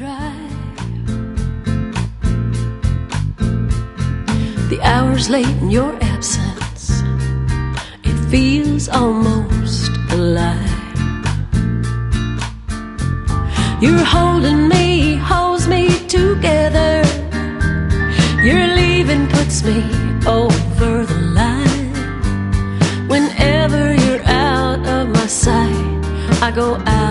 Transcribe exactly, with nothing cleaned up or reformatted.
drive. The hours late in your absence, it feels almost alive. You're holding me, holds me together. Your leaving puts me over the line. Whenever you're out of my sight, I go out